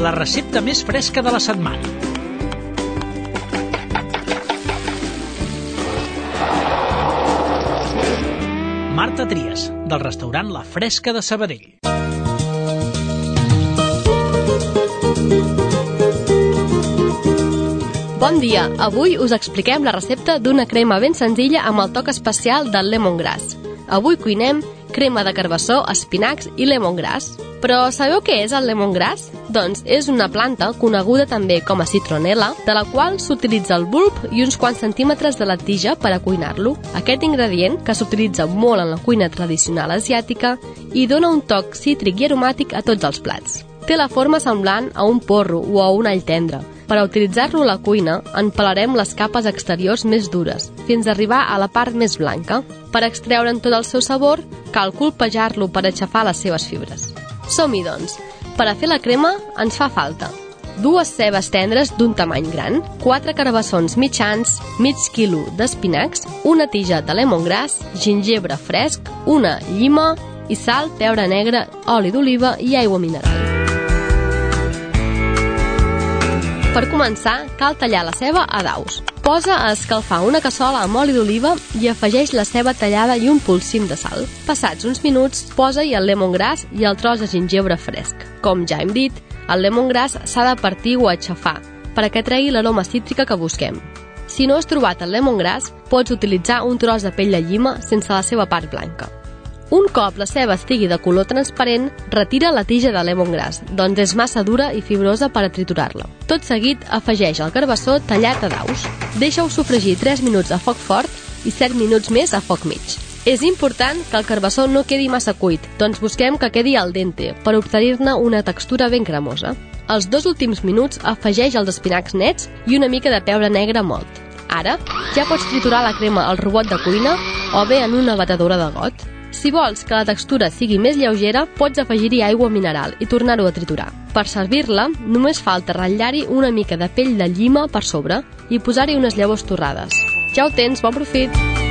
la recepta més fresca de la setmana. Marta Trias, del restaurant La Fresca de Sabadell. Bon dia! Avui us expliquem la recepta d'una crema ben senzilla amb el toc especial del lemongrass. Avui cuinem crema de carbassó, espinacs i lemongrass. Però sabeu què és el lemongrass? Doncs és una planta coneguda també com a citronela, de la qual s'utilitza el bulb i uns quants centímetres de la tija per a cuinar-lo. Aquest ingredient, que s'utilitza molt en la cuina tradicional asiàtica, i dona un toc cítric i aromàtic a tots els plats. Té la forma semblant a un porro o a un all tendre. Per a utilitzar-lo a la cuina, en pelarem les capes exteriors més dures, fins a arribar a la part més blanca. Per extreure'n tot el seu sabor, cal colpejar-lo per aixafar les seves fibres. Som-hi, doncs. Per a fer la crema ens fa falta 2 cebes tendres d'un tamany gran, 4 carbassons mitjans, mig quilo d'espinacs, una tija de lemongrass, gingebre fresc, una llima i sal, pebre negre, oli d'oliva i aigua mineral. Per començar, cal tallar la ceba a daus. Posa a escalfar una cassola amb oli d'oliva i afegeix la ceba tallada i un polsim de sal. Passats uns minuts, posa-hi el lemongrass i el tros de gingebre fresc. Com ja hem dit, el lemongrass s'ha de partir o aixafar, perquè tregui l'aroma cítrica que busquem. Si no has trobat el lemongrass, pots utilitzar un tros de pell de llima sense la seva part blanca. Un cop la ceba estigui de color transparent, retira la tija de lemongrass, doncs és massa dura i fibrosa per a triturar-la. Tot seguit, afegeix el carbassó tallat a daus. Deixa-ho sofregir 3 minuts a foc fort i 7 minuts més a foc mig. És important que el carbassó no quedi massa cuit, doncs busquem que quedi al dente per obtenir-ne una textura ben cremosa. Als 2 últims minuts afegeix els espinacs nets i una mica de pebre negre mòlt. Ara, ja pots triturar la crema al robot de cuina o bé en una batedora de got. Si vols que la textura sigui més lleugera, pots afegir-hi aigua mineral i tornar-ho a triturar. Per servir-la, només falta ratllar-hi una mica de pell de llima per sobre i posar-hi unes llavors torrades. Ja ho tens, bon profit!